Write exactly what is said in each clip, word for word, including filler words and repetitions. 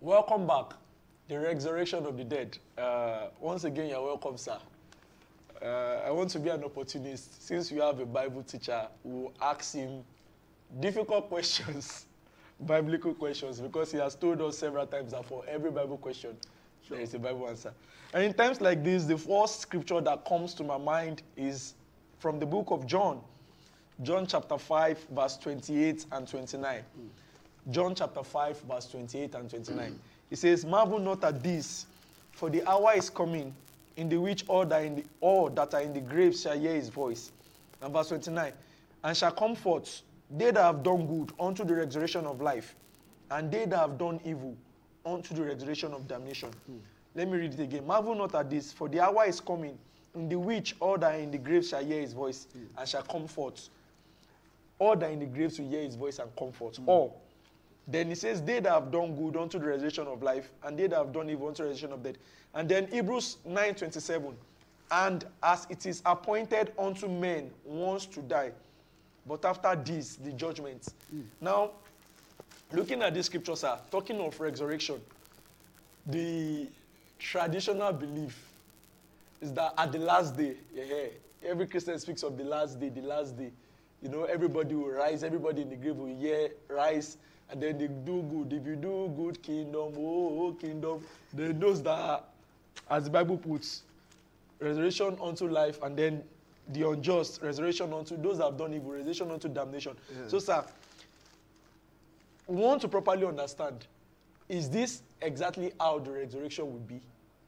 Welcome back. The resurrection of the dead. Uh, once again, you're welcome, sir. Uh, I want to be an opportunist. Since we have a Bible teacher, we'll ask him difficult questions, biblical questions, because he has told us several times that for every Bible question, sure, there is a Bible answer. And in times like this, the first scripture that comes to my mind is from the book of John. John chapter five, verse twenty-eight and twenty-nine. Mm. John chapter five, verse twenty-eight and twenty-nine. Mm. It says, marvel not at this, for the hour is coming, in the which all that, in the, all that are in the graves shall hear his voice. And verse twenty-nine, and shall come forth, they that have done good, unto the resurrection of life, and they that have done evil, unto the resurrection of damnation. Mm. Let me read it again. Marvel not at this, for the hour is coming, in the which all that are in the graves shall hear his voice, mm, and shall come forth. All that are in the graves will hear his voice and come forth. Mm. All. Then he says, they that have done good unto the resurrection of life, and they that have done evil unto the resurrection of death. And then Hebrews nine twenty-seven, and as it is appointed unto men once to die, but after this, the judgment. Mm. Now, looking at these scriptures, sir, talking of resurrection, the traditional belief is that at the last day, yeah, every Christian speaks of the last day, the last day. You know, everybody will rise, everybody in the grave will hear, rise, and then they do good. If you do good, kingdom, oh, kingdom, then those that, as the Bible puts, resurrection unto life, and then the unjust, resurrection unto those that have done evil, resurrection unto damnation. Yeah. So, sir, we want to properly understand, is this exactly how the resurrection will be?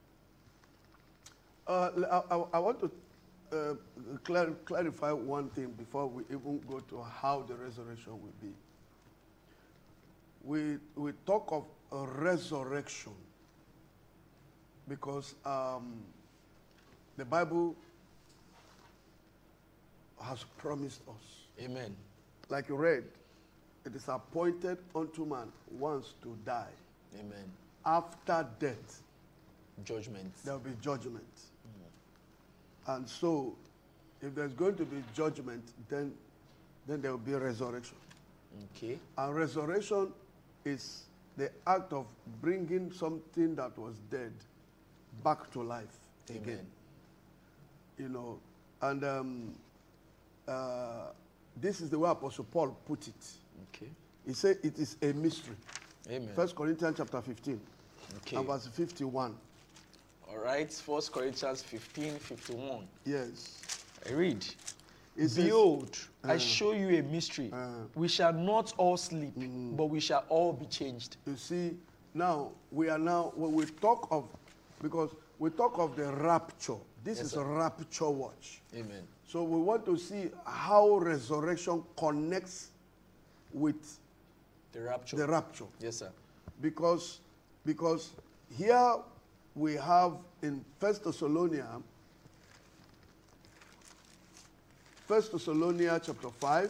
Uh, I, I, I want to uh, clar clarify one thing before we even go to how the resurrection will be. We, we talk of a resurrection because um, the Bible has promised us. Amen. Like you read, it is appointed unto man once to die. Amen. After death, judgment. There will be judgment. Mm. And so, if there's going to be judgment, then, then there will be resurrection. Okay. And resurrection is the act of bringing something that was dead back to life. Amen. Again. You know, and um, uh, this is the way Apostle Paul put it. Okay. He said it is a mystery. Amen. First Corinthians chapter fifteen, okay, and verse fifty-one. All right, First Corinthians fifteen, fifty-one. Yes. I read. It Behold, says, I uh, show you a mystery. Uh, we shall not all sleep, mm, but we shall all be changed. You see, now, we are now, when we talk of, because we talk of the rapture, this yes, is sir. a rapture watch. Amen. So we want to see how resurrection connects with the rapture. The rapture. Yes, sir. Because, because here we have in First Thessalonians, First Thessalonians chapter five,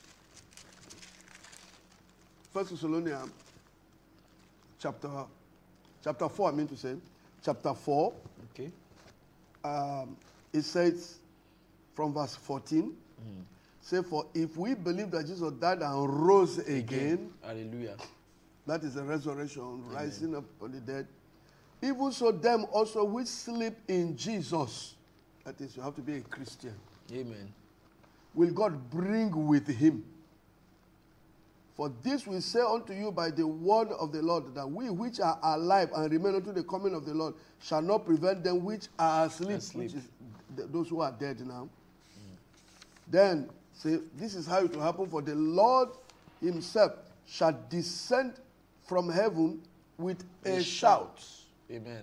First Thessalonians chapter, chapter four, I mean to say, chapter four. Okay. Um, it says from verse fourteen, mm. say, for if we believe that Jesus died and rose again, again. Hallelujah. That is the resurrection, Amen. Rising up from the dead. Even so, them also which sleep in Jesus, that is, you have to be a Christian. Amen. Will God bring with him. For this we say unto you by the word of the Lord, that we which are alive and remain unto the coming of the Lord shall not prevent them which are asleep, asleep. which is th those who are dead now. Mm. Then, say, this is how it will happen, for the Lord himself shall descend from heaven with a, a shout. shout. Amen.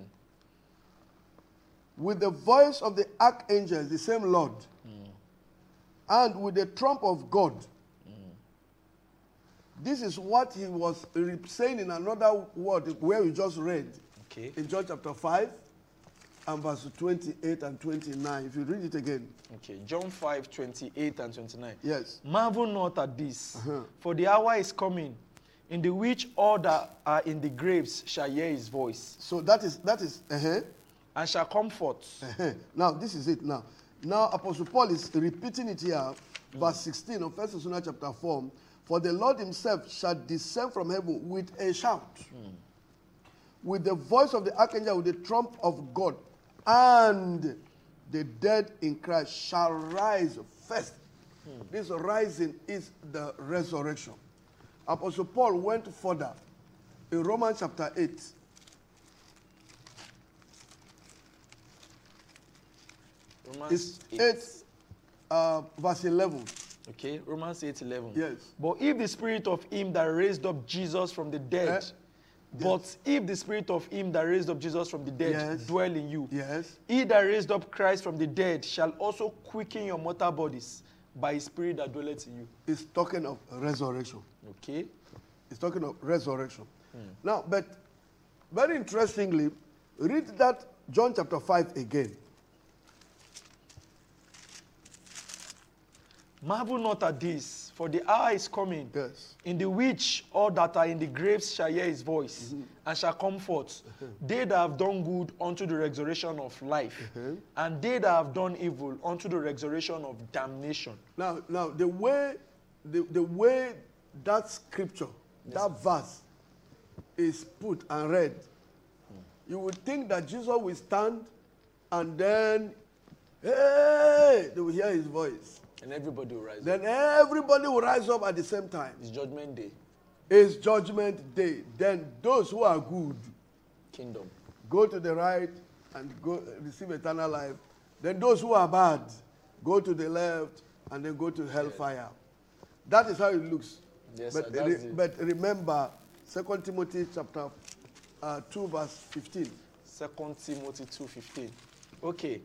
With the voice of the archangel, the same Lord, mm. and with the trump of God. Mm. This is what he was saying in another word where we just read. Okay. In John chapter five and verse twenty-eight and twenty-nine. If you read it again. Okay. John five, twenty-eight and twenty-nine. Yes. Marvel not at this, uh-huh. for the hour is coming, in the which all that are in the graves shall hear his voice. So that is, that is, uh-huh. and shall come forth. Uh-huh. Now, this is it now. Now, Apostle Paul is repeating it here, mm. verse sixteen of First Thessalonians chapter four. For the Lord himself shall descend from heaven with a shout. Mm. with the voice of the archangel, with the trump of God, and the dead in Christ shall rise first. Hmm. This rising is the resurrection. Apostle Paul went further in Romans chapter eight. Romans eight, eight uh, verse eleven. Okay, Romans eight eleven. Yes. But if the spirit of him that raised up Jesus from the dead, Eh? but Yes. if the spirit of him that raised up Jesus from the dead Yes. dwell in you, Yes. he that raised up Christ from the dead shall also quicken your mortal bodies by his spirit that dwelleth in you. It's talking of resurrection. Okay. It's talking of resurrection. Hmm. Now, but very interestingly, read that John chapter five again. Marvel not at this, for the hour is coming, Yes. in the which all that are in the graves shall hear his voice, Mm-hmm. and shall come forth. They that have done good unto the resurrection of life, Mhm. and they that have done evil unto the resurrection of damnation. Now, now the way the, the way that scripture, that verse is put and read, you would think that Jesus will stand and then, hey, they will hear his voice. And everybody will rise up. Then everybody will rise up at the same time. It's judgment day, It's judgment day. Then those who are good kingdom. go to the right and go receive eternal life. Then those who are bad go to the left and then go to hellfire. That is how it looks. Yes, but, sir, that's re- it. but remember, Second Timothy chapter uh, two, verse fifteen. Second Timothy two fifteen. Okay.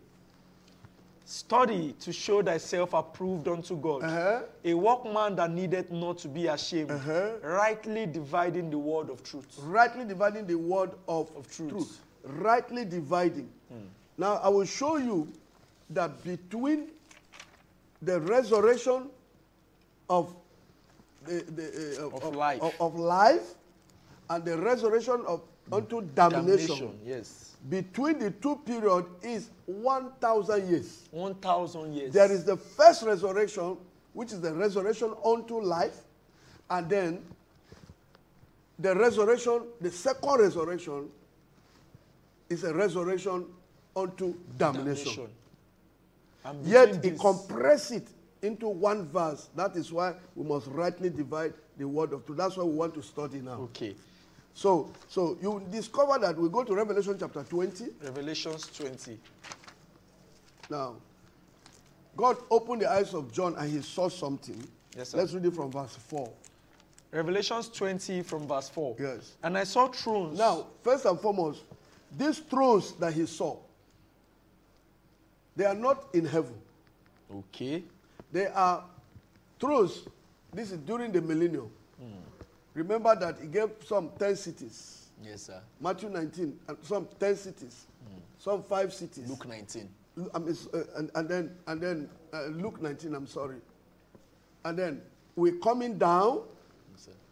Study to show thyself approved unto God, Uh-huh. a workman that needeth not to be ashamed, Uh-huh. rightly dividing the word of truth. Rightly dividing the word of, Of truth. truth. Rightly dividing. Now, I will show you that between the resurrection of the, the, uh, Of life. of, of life and the resurrection of unto damnation, Yes. between the two periods is one thousand years. One thousand years. There is the first resurrection, which is the resurrection unto life, and then the resurrection, the second resurrection is a resurrection unto damnation. And Yet between he this- compressed it into one verse. That is why we must rightly divide the word of truth. That's what we want to study now. Okay. So, so you discover that we go to Revelation chapter twenty. Revelations twenty. Now, God opened the eyes of John and he saw something. Yes, sir. Let's read it from verse four. Revelations twenty from verse four. Yes. And I saw thrones. Now, first and foremost, these thrones that he saw, they are not in heaven. Okay. They are thrones. This is during the millennium. Remember that he gave some ten cities. Yes, sir. Matthew nineteen, and some ten cities. Some five cities. Luke nineteen. I mean, uh, and, and then, and then uh, Luke nineteen, I'm sorry. And then we're coming down. Yes, sir.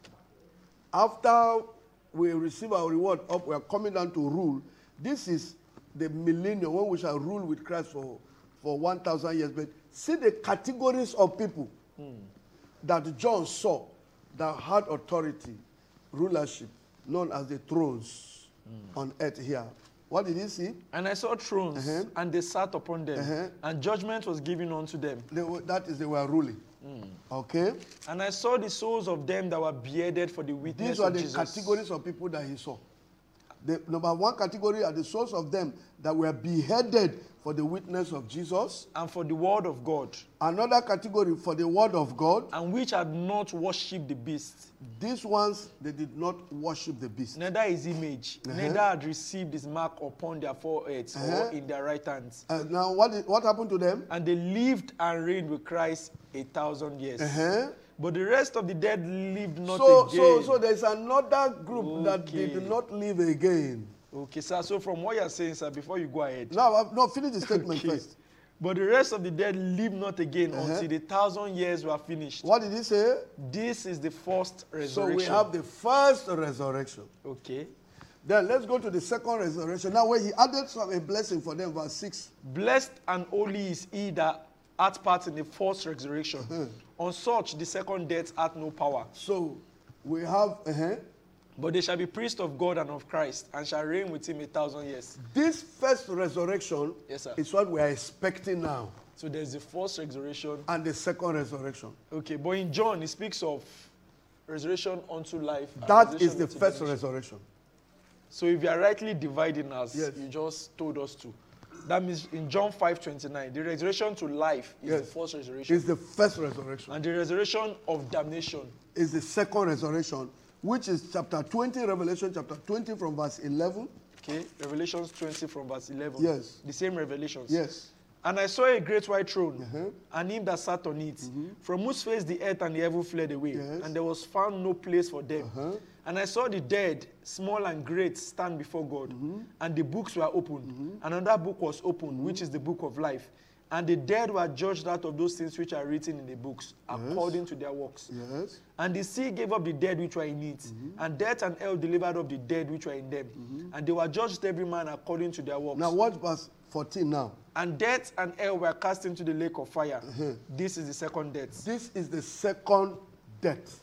After we receive our reward up, we are coming down to rule. This is the millennium when we shall rule with Christ for, for one thousand years. But see the categories of people that John saw that had authority, rulership, known as the thrones on earth here. What did he see? And I saw thrones, Uh-huh. and they sat upon them, Uh-huh. and judgment was given unto them. They were, that is, they were ruling. Okay? And I saw the souls of them that were beheaded for the witness These were of the Jesus. categories of people that he saw. The number one category are the souls of them that were beheaded for the witness of Jesus. And for the word of God, Another category for the word of God. and which had not worshipped the beast, These ones, they did not worship the beast. neither his image, Uh-huh. neither had received his mark upon their foreheads Uh-huh. or in their right hands. Uh, now, what, did, what happened to them? And they lived and reigned with Christ a thousand years. Uh-huh. But the rest of the dead lived not So, again. so, so there's another group that Okay. did not live again. Okay, sir. So from what you're saying, sir, before you go ahead. Now, uh, no, finish the statement Okay. first. But the rest of the dead live not again Uh-huh. until the thousand years were finished. What did he say? This is the first So resurrection. we have the first resurrection. Okay. Then let's go to the second resurrection. Now, where he added some a blessing for them, verse six. Blessed and holy is he that hath part in the first resurrection. Uh-huh. On such the second death hath no power. So we have, uh-huh. But they shall be priests of God and of Christ, and shall reign with him a thousand years. This first resurrection Yes, sir. is what we are expecting now, So there's the first resurrection. and the second resurrection. Okay, but in John, it speaks of resurrection unto life. and That resurrection is the into first damnation. resurrection. So if you are rightly dividing us, Yes. you just told us to. That means in John five twenty-nine, the resurrection to life is Yes. the first resurrection. It's the first resurrection. And the resurrection of damnation Is the second resurrection, which is chapter twenty, Revelation chapter twenty from verse eleven. Okay, Revelations twenty from verse eleven. Yes. The same revelations. Yes. And I saw a great white throne, Uh-huh. and him that sat on it, from whose face the earth and the heaven fled away, Yes. and there was found no place for them. Uh-huh. And I saw the dead, small and great, stand before God, and the books were opened. And another book was opened, which is the book of life. And the dead were judged out of those things which are written in the books, according to their works. Yes. And the sea gave up the dead which were in it, and death and hell delivered up the dead which were in them. And they were judged every man according to their works. Now watch verse fourteen now. And death and hell were cast into the lake of fire. This is the second death. This is the second death.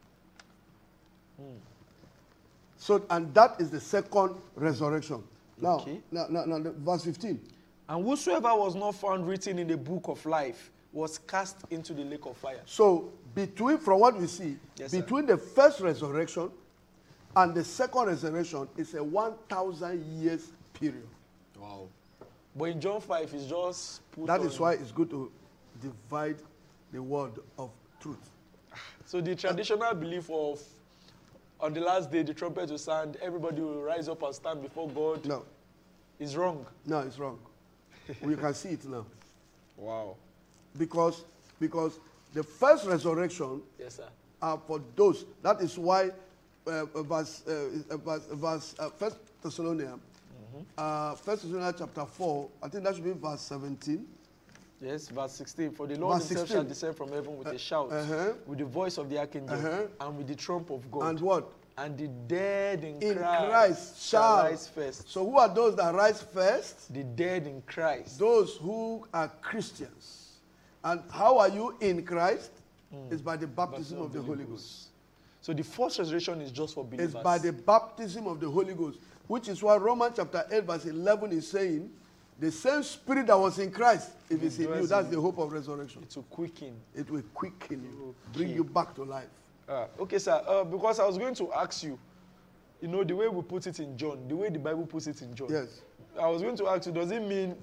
So, and that is the second resurrection. Now, Okay. now, now, now, the- verse fifteen. And whosoever was not found written in the book of life was cast into the lake of fire. So, between, from what we see, Yes, sir. between the first resurrection and the second resurrection is a one thousand years period. Wow. But in John five, it's just put That on- is why it's good to divide the word of truth. So the traditional belief of on the last day the trumpet will sound, everybody will rise up and stand before God No, is wrong. no, it's wrong. We can see it now. Wow. Because, because the first resurrection Yes, sir. are for those. That is why uh, uh, verse, uh, uh, verse, verse uh, First Thessalonians, uh, First Thessalonians chapter four, I think that should be verse seventeen. Yes, verse sixteen. For the Lord Verse himself sixteen. shall descend from heaven with a shout, uh-huh. with the voice of the archangel, Uh-huh. and with the trump of God. And what? And the dead in, In Christ, Christ shall. rise first. So who are those that rise first? The dead in Christ. Those who are Christians. And how are you in Christ? It's by the baptism of the Holy Ghost. So the first resurrection is just for believers. It's by the baptism of the Holy Ghost, which is why Romans chapter eight verse eleven is saying, the same spirit that was in Christ, if it's in you, that's the hope of resurrection. It will quicken. It will quicken you, bring you back to life. Uh, okay, sir. Uh, because I was going to ask you, you know, the way we put it in John, the way the Bible puts it in John. Yes. I was going to ask you, does it mean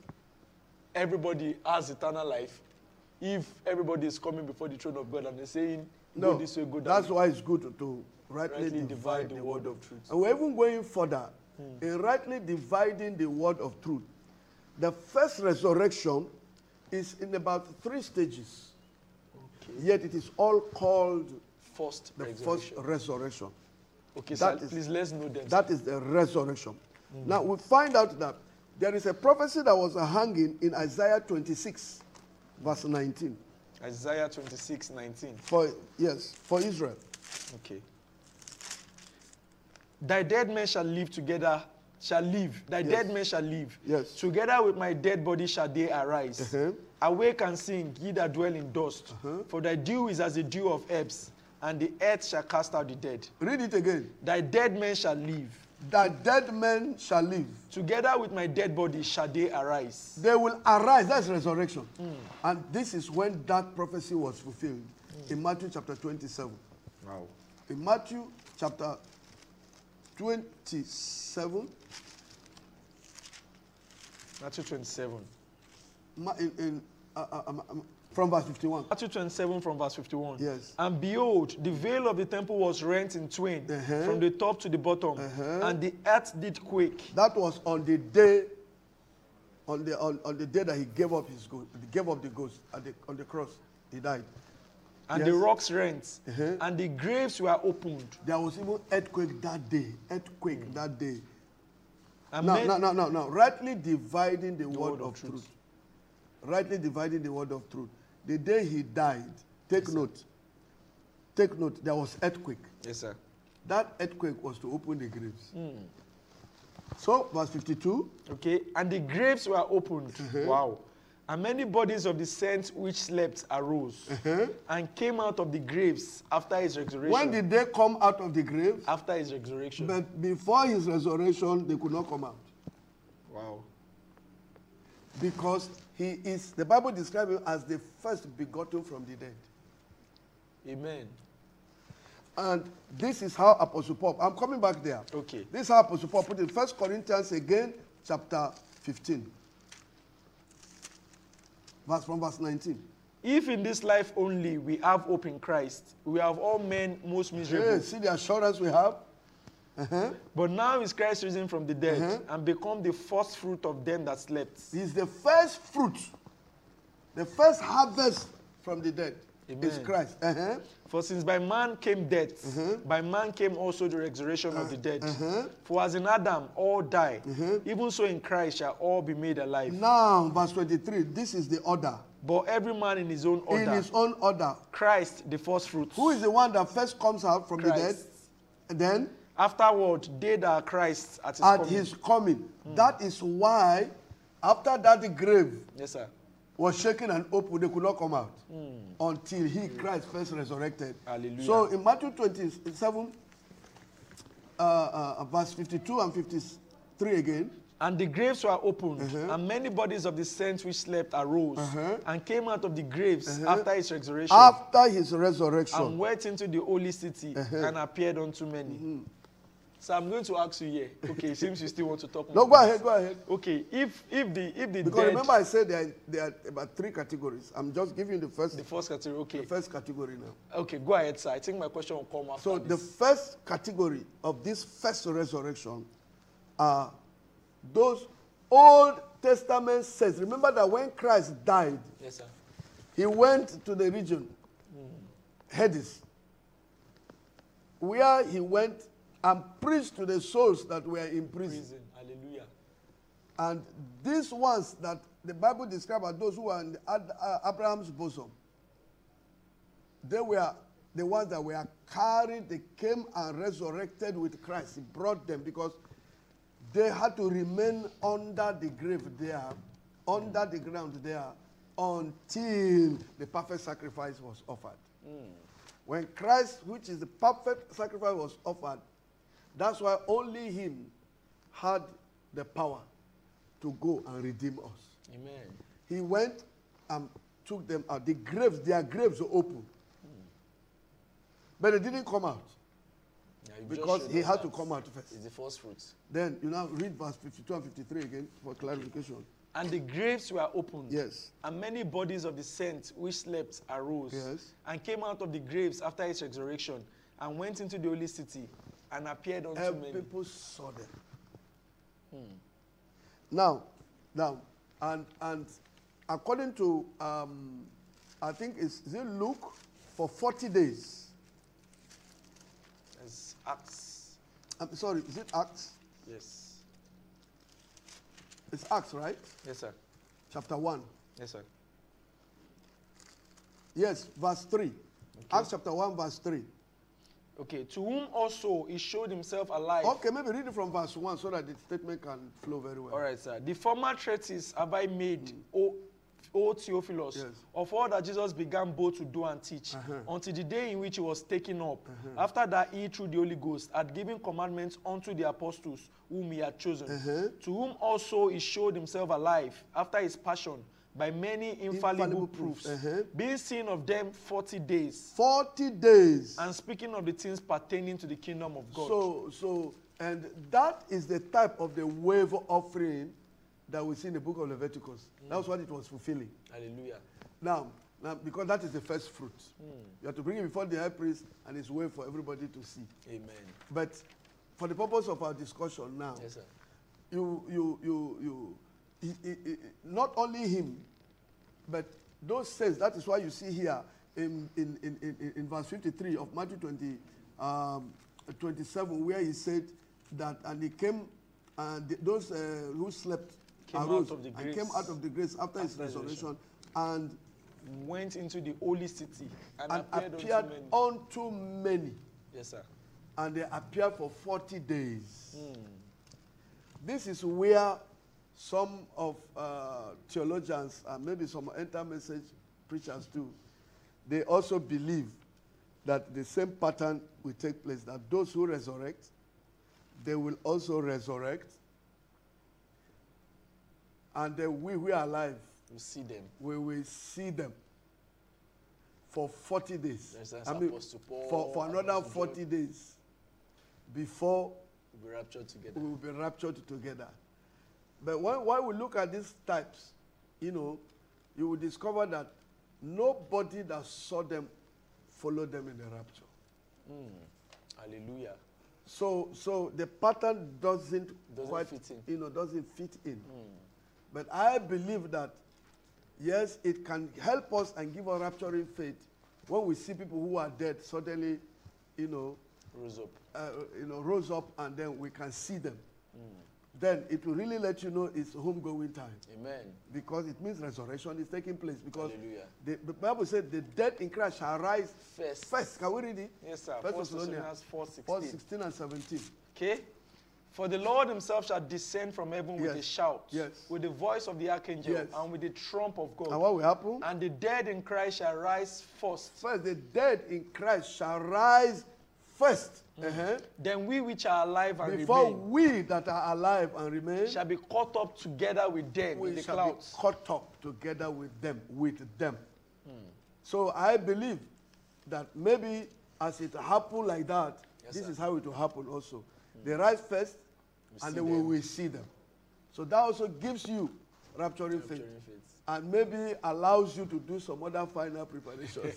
everybody has eternal life? If everybody is coming before the throne of God and they're saying, go No, this way, go that that's way. why it's good to, to rightly, Rightly divide, the word of truth. And we're even going further. In rightly dividing the word of truth, the first resurrection is in about three stages. Okay. Yet it is all called First the resurrection. first resurrection. Okay, that sir, is- please let's know them. That is the resurrection. Now we find out that there is a prophecy that was hanging in Isaiah twenty-six, verse nineteen. Isaiah twenty-six, nineteen. For yes, for Israel. Okay. Thy dead men shall live together, shall live. Thy Yes. dead men shall live. Yes. Together with my dead body shall they arise. Uh-huh. Awake and sing, ye that dwell in dust. Uh-huh. For thy dew is as the dew of herbs, and the earth shall cast out the dead. Read it again. Thy dead men shall live. That dead men shall live. Together with my dead body shall they arise. They will arise. That's resurrection. And this is when that prophecy was fulfilled in Matthew chapter twenty-seven. Wow. In Matthew chapter twenty-seven, Matthew twenty-seven. ma- in, in, uh, uh, um, um, from verse fifty-one. Matthew twenty-seven from verse fifty-one. Yes. And behold, the veil of the temple was rent in twain Uh-huh. from the top to the bottom, Uh-huh. and the earth did quake. That was on the day, on the on, on the day that he gave up his ghost, he gave up the ghost at the, on the cross. He died. And Yes. the rocks rent, Uh-huh. and the graves were opened. There was even earthquake that day. Earthquake that day. And Now, men- now, now, now, now, rightly dividing the, word, word of, of truth. truth. Rightly dividing the word of truth. The day he died, take note. Take note, there was earthquake. Yes, sir. That earthquake was to open the graves. So, verse fifty-two. Okay, and the graves were opened. Uh-huh. Wow. And many bodies of the saints which slept arose Uh-huh. and came out of the graves after his resurrection. When did they come out of the grave? After his resurrection. But before his resurrection, they could not come out. Wow. Because he is, the Bible describes him as the first begotten from the dead. Amen. And this is how Apostle Paul, I'm coming back there. Okay. This is how Apostle Paul put it. First Corinthians again, chapter fifteen. Verse from verse nineteen. If in this life only we have hope in Christ, we have all men most miserable. Hey, see the assurance we have? Uh-huh. But now is Christ risen from the dead Uh-huh. and become the first fruit of them that slept. He's the first fruit, the first harvest from the dead. Amen. Is Christ. Uh-huh. For since by man came death, Uh-huh. by man came also the resurrection of the dead. Uh-huh. For as in Adam all die, even so in Christ shall all be made alive. Now, verse twenty-three, this is the order. But every man in his own order. In his own order. Christ, the first fruits. Who is the one that first comes out from Christ. the dead? And then, Afterward, they that are Christ at his at coming. his coming. That is why, after that the grave Yes, sir. was shaken and opened, they could not come out until he, Christ, first resurrected. Hallelujah. So in Matthew twenty-seven, uh, uh, verse fifty-two and fifty-three again, And the graves were opened, Uh-huh. and many bodies of the saints which slept arose, Uh-huh. and came out of the graves Uh-huh. after his resurrection, after his and resurrection. went into the holy city, Uh-huh. and appeared unto many. So I'm going to ask you here. Okay, it seems you still want to talk more. No, go about ahead, this. go ahead. Okay, if if the if the Because dead, remember I said there, there are about three categories. I'm just giving you the first, the first category. Okay, the first category now. okay, go ahead, sir. I think my question will come after So the this. first category of this first resurrection are those Old Testament saints. Remember that when Christ died, Yes, sir. he went to the region, Hades, where he went and preached to the souls that were in prison. Prison. Hallelujah. And these ones that the Bible describes as those who are in Ad- uh, Abraham's bosom, they were the ones that were carried, they came and resurrected with Christ. He brought them because they had to remain under the grave there, under the ground there, until the perfect sacrifice was offered. When Christ, which is the perfect sacrifice, was offered, that's why only him had the power to go and redeem us. Amen. He went and took them out. The graves, their graves were open. But they didn't come out Yeah, you've just because showed he us had that to come out first. It's the first fruits. Then you now read verse fifty-two and fifty-three again for clarification. And the graves were opened. Yes. And many bodies of the saints which slept arose, Yes. and came out of the graves after his resurrection, and went into the holy city, and appeared unto And many. people saw them. Now, now, and and according to um, I think it's is it Luke, for forty days. As Acts. I'm sorry, is it Acts? Yes. It's Acts, right? Yes, sir. Chapter one. Yes, sir. Yes, verse three. Acts chapter one, verse three. Okay. To whom also he showed himself alive. Okay, maybe read it from verse one so that the statement can flow very well. All right, sir. The former treatise have I made, O, o Theophilus, Yes. of all that Jesus began both to do and teach, Uh-huh. until the day in which he was taken up. After that, he, through the Holy Ghost, had given commandments unto the apostles whom he had chosen, Uh-huh. to whom also he showed himself alive after his passion by many infallible, Infallible proofs, proofs. Uh-huh. being seen of them forty days, Forty days. and speaking of the things pertaining to the kingdom of God. So, so, and that is the type of the wave offering that we see in the book of Leviticus. That's what it was fulfilling. Hallelujah. Now, now, because that is the first fruit. You have to bring it before the high priest, and it's way for everybody to see. Amen. But for the purpose of our discussion now, Yes, sir. you, you, you, you, he, he, he, not only him, but those saints. That is why you see here in, in, in, in, in verse fifty-three of Matthew twenty, um, twenty-seven, where he said that, and he came, and the, those uh, who slept Came arose out of the and graves came out of the graves after, his after his resurrection, and, Went into the holy city and, and appeared, appeared unto many. unto many. Yes, sir. And they appeared for forty days. This is where some of uh, theologians and maybe some enter-message preachers too, they also believe that the same pattern will take place, that those who resurrect, they will also resurrect, and then we who are alive, We see them. we will see them for forty days. Yes, that's I mean, Apostle Paul, for, for another Apostle forty John. days before We'll be raptured together. we will be raptured together. But when, when we look at these types, you know, you will discover that nobody that saw them followed them in the rapture. Mm. Hallelujah. So, so the pattern doesn't, Doesn't quite, fit in. you know, doesn't fit in. Mm. But I believe that, yes, it can help us and give us rapturing faith when we see people who are dead suddenly, you know, Rose up. uh, you know, rose up, and then we can see them. Mm. Then it will really let you know it's homegoing time, Amen. because it means resurrection is taking place. Because Hallelujah. the, the Bible said the dead in Christ shall rise First. first. Can we read it? Yes, sir. First First Thessalonians Thessalonians four four, sixteen. sixteen and seventeen. Okay. For the Lord himself shall descend from heaven with Yes. a shout, Yes. with the voice of the archangel, Yes. and with the trump of God. And what will happen? And the dead in Christ shall rise first. First, the dead in Christ shall rise first. Uh-huh. Then we which are alive and Before remain we that are alive and remain, shall be caught up together with them we in the shall clouds. be caught up together with them, with them. So I believe that maybe as it happened like that, Yes, this sir. is how it will happen also. They rise first, We and see then we them. will see them. So that also gives you rapturing faith, Rapturing faith. and maybe allows you to do some other final preparations.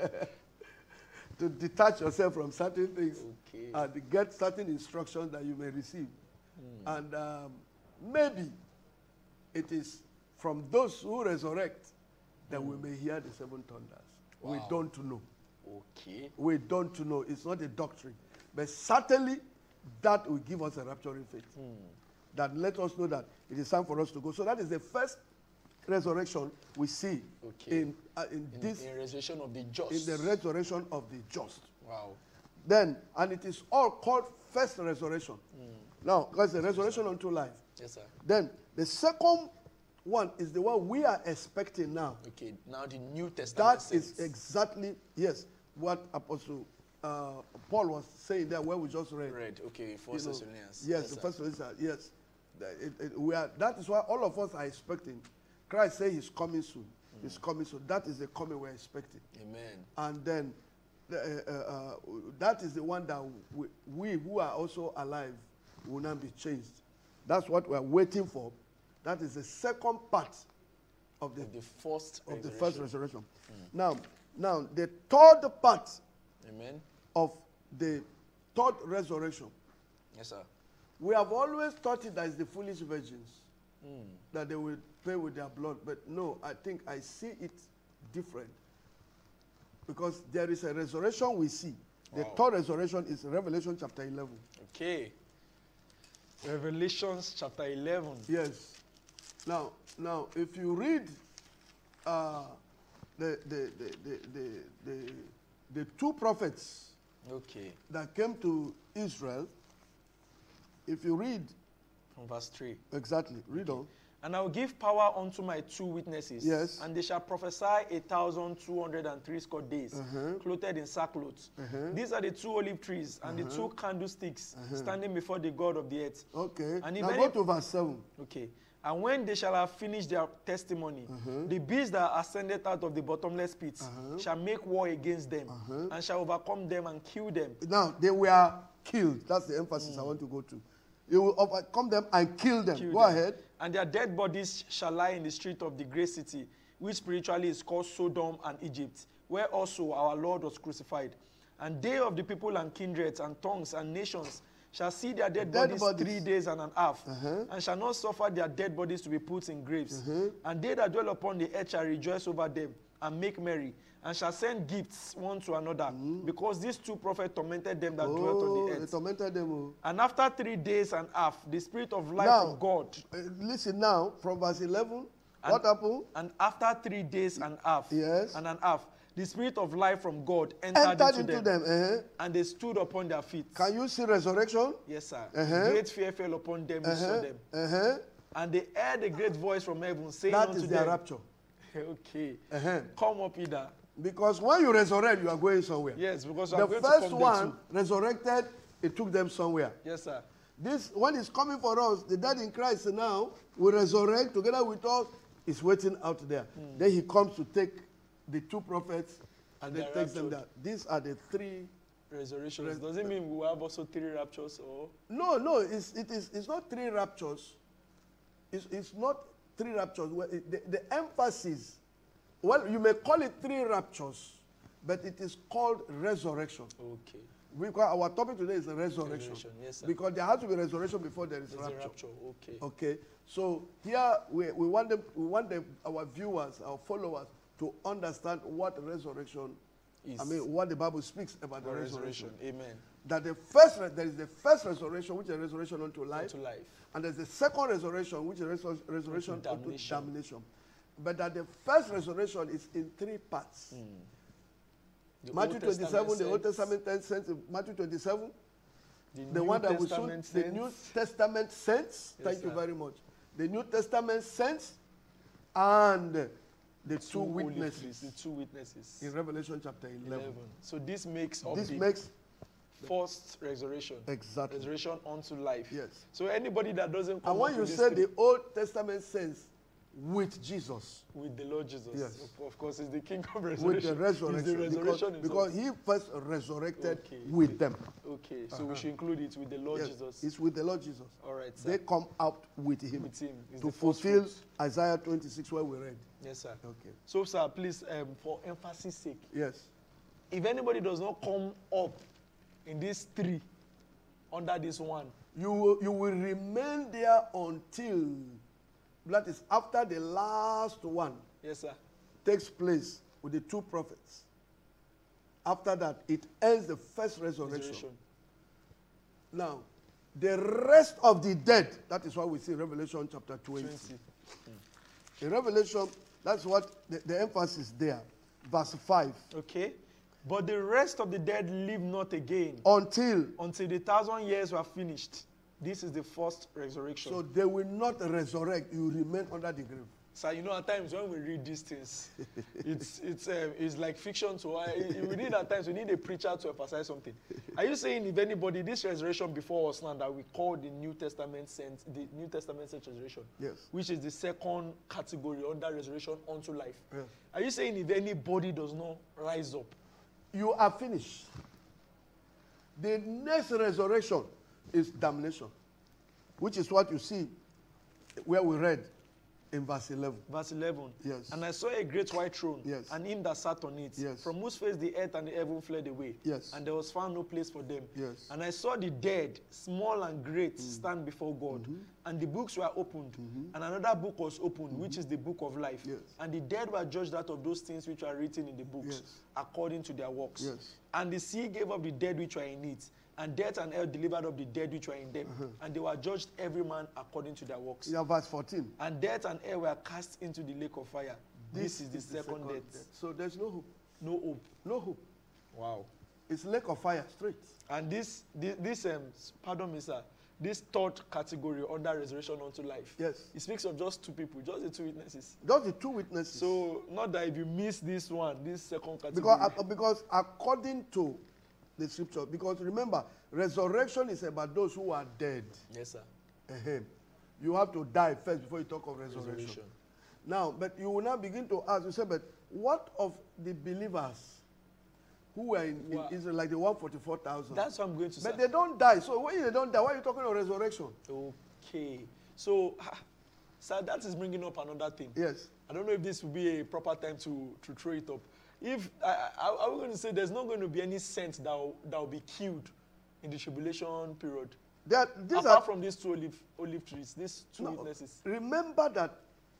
To detach yourself from certain things Okay. and get certain instructions that you may receive. And um, maybe it is from those who resurrect that we may hear the seven thunders. We Wow. don't know. Okay. We don't know. It's not a doctrine. But certainly that will give us a rapturing faith. That let us know that it is time for us to go. So that is the first resurrection we see Okay. in, uh, in, In, this, in resurrection of the just. in the resurrection of the just. Wow. Then, and it is all called first resurrection. Now, because the resurrection unto life. Yes, sir. Then, the second one is the one we are expecting now. Okay. Now the New Testament. That is saints. exactly, yes, what Apostle uh, Paul was saying there, where we just read. Read. Okay. You First know, Thessalonians. yes, the sir. first Thessalonians, yes. That, it, it, we are, that is why all of us are expecting. Christ said he's coming soon. He's coming soon. That is the coming we're expecting. Amen. And then the, uh, uh, uh, that is the one that we, we who are also alive will not be changed. That's what we're waiting for. That is the second part of the, Of the first. of the resurrection. first resurrection. Now, now the third part Amen. of the third resurrection, Yes, sir. we have always thought it as the foolish virgins, Mm. that they will pay with their blood. But no, I think I see it different. Because there is a resurrection we see. The Wow. third resurrection is Revelation chapter eleven. Okay. Revelations chapter eleven. Yes. Now, now, if you read uh, the, the, the, the, the, the, the two prophets Okay. that came to Israel, if you read From verse three. exactly, read on. And I will give power unto my two witnesses. Yes. And they shall prophesy a thousand two hundred and three score days, Uh-huh. clothed in sackcloth. Uh-huh. These are the two olive trees and the two candlesticks Uh-huh. standing before the God of the earth. Okay. And if now any- go to verse seven. Okay. And when they shall have finished their testimony, Uh-huh. the beast that ascended out of the bottomless pit Uh-huh. shall make war against them Uh-huh. and shall overcome them and kill them. Now, they were killed. That's the emphasis I want to go to. You will overcome them and kill them. Kill go them. ahead. And their dead bodies shall lie in the street of the great city, which spiritually is called Sodom and Egypt, where also our Lord was crucified. And they of the people and kindreds and tongues and nations shall see their dead, Dead bodies, bodies. three days and an half, Uh-huh. and shall not suffer their dead bodies to be put in graves. Uh-huh. And they that dwell upon the earth shall rejoice over them and make merry, and shall send gifts one to another, because these two prophets tormented them that dwelt on Oh, the they earth. tormented them. Oh. And after three days and half, the spirit of life Now, from God. Uh, listen now, from verse eleven, And- what happened? And after three days and half, Yes. and an half, the spirit of life from God entered, Entered into, into them, them. Uh-huh. and they stood upon their feet. Can you see resurrection? Yes, sir. Uh-huh. Great fear fell upon them who saw Uh-huh. them. Uh-huh. And they heard a great voice from heaven saying That unto is them, their rapture. okay, Uh-huh. come up hither. Because when you resurrect, you are going somewhere. Yes, because The I'm going to first come one there too. resurrected, it took them somewhere. Yes, sir. This one is coming for us. The dead in Christ now will resurrect together with us. Is waiting out there. Mm. Then he comes to take the two prophets and They then are takes them raptured. there. These are the three. Resurrections. Res- Does it mean we will have also three raptures or? No, no, it's, it is, it's not three raptures. It's, it's not three raptures. Well, it- the, the emphasis, well, you may call it three raptures, but it is called resurrection. Okay. Because our topic today is resurrection. Resurrection, yes, sir. Because there has to be resurrection before there is There's rapture. a rapture. Okay. Okay. So here we, we want them, we want them, our viewers, our followers, to understand what resurrection Is I mean, what the Bible speaks about the for resurrection. Amen. That the first, re- there is the first resurrection, which is resurrection unto life. To life. And there's the second resurrection, which is resur- resurrection Unto unto damnation. damnation. But that the first resurrection is in three parts. The Matthew Old Testament twenty-seven, the Old saints, Testament ten saints, in Matthew twenty-seven, the, the New one that will soon, Testament the saints, New Testament saints, Yes, thank you sir. very much. The New Testament saints and the two, two holy witnesses priests, the two witnesses. in Revelation chapter eleven. eleven. So this makes up This the makes, first resurrection. exactly, Resurrection unto life. yes. So anybody that doesn't come And when up you with this say thing the Old Testament saints with Jesus, with the Lord Jesus, Yes. of, of course, is the King of with resurrection. the resurrection, He's the resurrection because, himself. because he first resurrected Okay, with okay. them. Okay, so we Uh-huh. should include it with the Lord Yes, Jesus. it's with the Lord Jesus. All right, sir. They come out with him With him. It's to the first fulfill fruits. Isaiah twenty-six where we read. Yes, sir. Okay. So, sir, please, um, for emphasis sake, Yes. if anybody does not come up in these three, under this one, You will, you will remain there until, that is after the last one yes, sir. takes place with the two prophets. After that, it ends the first resurrection. Resurrection. Now, the rest of the dead, that is what we see in Revelation chapter twenty. twenty. In Revelation, that's what the, the emphasis there. Verse five. Okay. But the rest of the dead live not again Until, until the thousand years were finished. This is the first resurrection. so they will not resurrect, you remain under the grave. So you know, at times when we read these things, it's it's um, it's like fiction. So I, we need at times we need a preacher to emphasize something. Are you saying if anybody this resurrection before us now that we call the New Testament saints, the New Testament saints resurrection, Yes. which is the second category under resurrection unto life? Yes. Are you saying if anybody does not rise up, You are finished. The next resurrection is damnation, which is what you see where we read in verse eleven. verse eleven? Yes. And I saw a great white throne, Yes. and him that sat on it, Yes. from whose face the earth and the heaven fled away. Yes. And there was found no place for them. Yes. And I saw the dead, small and great, stand before God. And the books were opened. And another book was opened, which is the book of life. Yes. And the dead were judged out of those things which are written in the books, Yes. according to their works. Yes. And the sea gave up the dead which were in it. And death and hell delivered up the dead which were in them. And they were judged every man according to their works. Yeah, verse fourteen. And death and hell were cast into the lake of fire. This, is the second, death. So there's no hope. No hope. No hope. Wow. It's lake of fire straight. And this, this, this um, pardon me, sir, this third category under resurrection unto life. Yes. It speaks of just two people, just the two witnesses. Just the two witnesses. So, not that if you miss this one, this second category. because, uh, because according to the scripture, because remember, resurrection is about those who are dead. yes, sir. Ahem. You have to die first before you talk of resurrection. Resurrection. Now, but you will now begin to ask, you say, but what of the believers who were in, in Wow. Israel, like the one hundred forty-four thousand? That's what I'm going to say. But they don't die. So when they don't die, why are you talking of resurrection? Okay. So, ah, sir, that is bringing up another thing. Yes. I don't know if this will be a proper time to, to throw it up. If I, I, I was going to say there's not going to be any saint that will, that will be killed in the tribulation period. There, these Apart are, from these two olive, olive trees, these two No. witnesses. remember that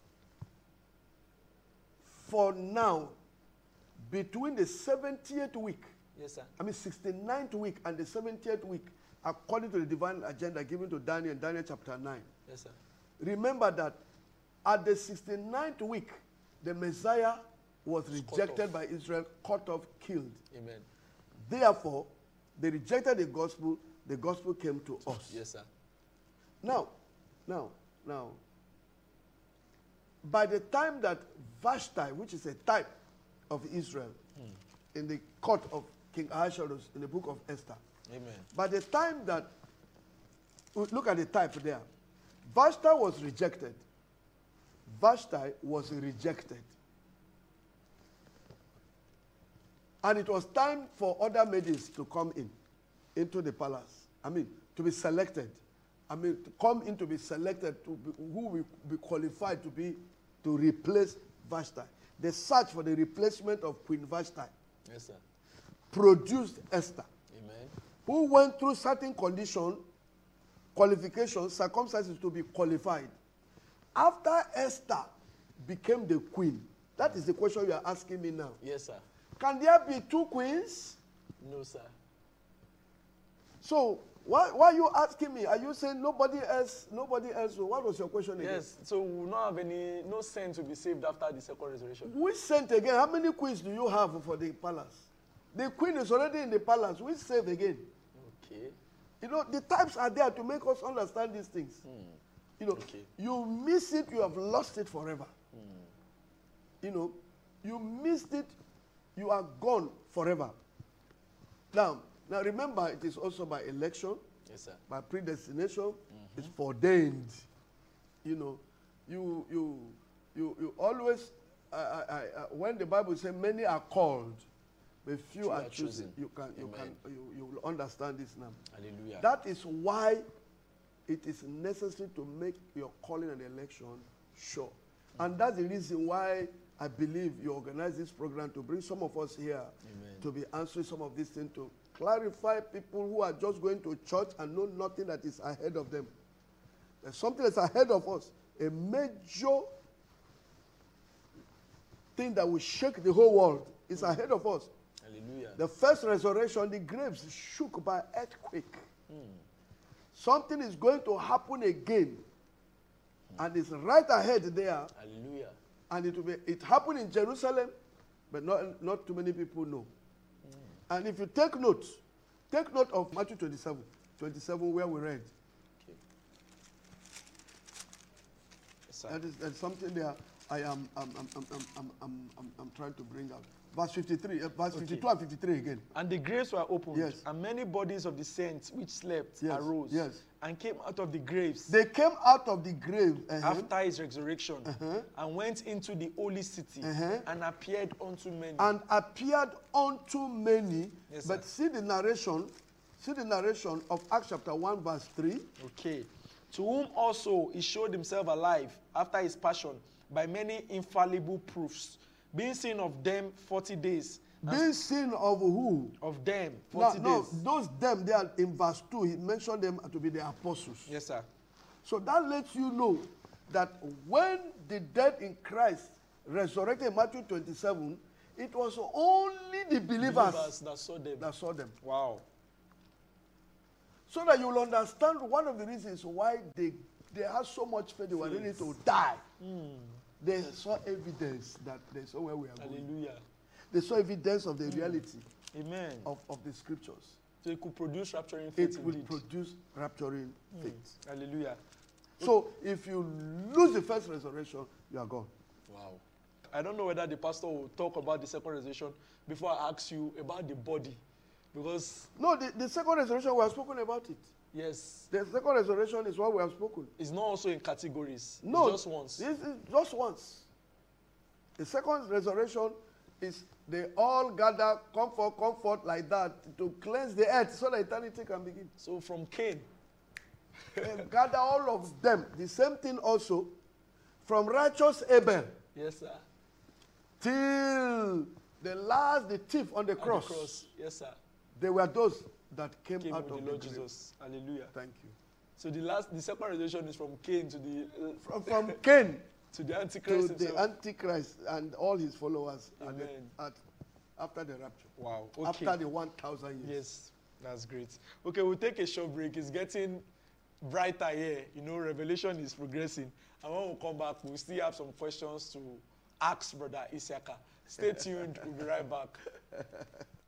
for now, between the seventieth week, Yes, sir. I mean sixty-ninth week and the seventieth week, according to the divine agenda given to Daniel in Daniel chapter nine, Yes, sir. remember that at the sixty-ninth week, the Messiah was cut rejected off. by Israel, cut off, killed. Amen. Therefore, they rejected the gospel, the gospel came to us. Yes, sir. Now, now, now, by the time that Vashti, which is a type of Israel, mm. in the court of King Ahasuerus in the book of Esther, Amen. by the time that, look at the type there, Vashti was rejected. Vashti was rejected. And it was time for other maidens to come in, into the palace. I mean, to be selected. I mean, to come in to be selected, to be, who will be qualified to be, to replace Vashti. The search for the replacement of Queen Vashti. Yes, sir. Produced Esther. Amen. Who went through certain conditions, qualifications, circumstances to be qualified. After Esther became the queen, that is the question you are asking me now. Yes, sir. Can there be two queens? No, sir. So, why, why are you asking me? Are you saying nobody else, nobody else? What was your question again? Yes, so we will not have any, no saint to be saved after the second resurrection. Which saint again? How many queens do you have for the palace? The queen is already in the palace. Which save again? Okay. You know, the types are there to make us understand these things. Hmm. You know, okay. You miss it, you have lost it forever. Hmm. You know, you missed it, you are gone forever. Now, now remember, it is also by election, yes, sir. By predestination. Mm-hmm. It's ordained. You know, you you you you always. I, I, I, when the Bible says many are called, but few, few are, are chosen. chosen. You can you Amen. can you, you will understand this now. Hallelujah. That is why it is necessary to make your calling and election sure, mm-hmm. and that's the reason why I believe you organize this program to bring some of us here. Amen. To be answering some of these things, to clarify people who are just going to church and know nothing that is ahead of them. There's something that's ahead of us, a major thing that will shake the whole world is ahead of us. Hallelujah. The first resurrection, the graves shook by earthquake. Mm. Something is going to happen again, mm. and it's right ahead there. Hallelujah. And it will be, it happened in Jerusalem, but not, not too many people know. Mm. And if you take note, take note of Matthew twenty-seven, twenty-seven where we read. Okay. Yes, that is that's something there I am I'm, I'm, I'm, I'm, I'm, I'm, I'm trying to bring out. Verse fifty-three, uh, verse okay. fifty-two and fifty-three again. And the graves were opened, yes. and many bodies of the saints which slept yes. arose yes. and came out of the graves. They came out of the grave uh-huh. after his resurrection uh-huh. and went into the holy city uh-huh. and appeared unto many. And appeared unto many. Yes, but sir. see the narration, see the narration of Acts chapter one verse three. Okay. To whom also he showed himself alive after his passion by many infallible proofs, being seen of them forty days. Being seen of who? Of them, forty no, days. No, those them there in verse two, he mentioned them to be the apostles. Yes, sir. So that lets you know that when the dead in Christ resurrected in Matthew twenty-seven, it was only the believers, believers that saw them. That saw them. Wow. So that you will understand one of the reasons why they, they had so much faith, they were ready to die. Mm. They saw evidence that they saw where we are Hallelujah. going. They saw evidence of the mm. reality Amen. Of, of the scriptures. So it could produce rapturing faith. It will produce rapturing mm. faith. Hallelujah. So if you lose the first resurrection, you are gone. Wow. I don't know whether the pastor will talk about the second resurrection before I ask you about the body. Because... No, the, the second resurrection, we have spoken about it. Yes. The second resurrection is what we have spoken. It's not also in categories. No. It's just once. It's, it's just once. The second resurrection is they all gather, comfort, comfort like that to cleanse the earth so that eternity can begin. So from Cain. They gather all of them. The same thing also from righteous Abel. Yes, sir. Till the last, the thief on the cross. On the cross. Yes, sir. They were those that came, came out with of the Lord the Jesus. Hallelujah. Thank you. So the last, the second resurrection is from Cain to the uh, from, from Cain to the Antichrist to himself. the Antichrist and all his followers. Amen. At, at, after the rapture. Wow. Okay. After the one thousand years. Yes, that's great. Okay, we'll take a short break. It's getting brighter here. You know, Revelation is progressing. And when we come back, we'll still have some questions to ask Brother Isiaka. Stay tuned. We'll be right back.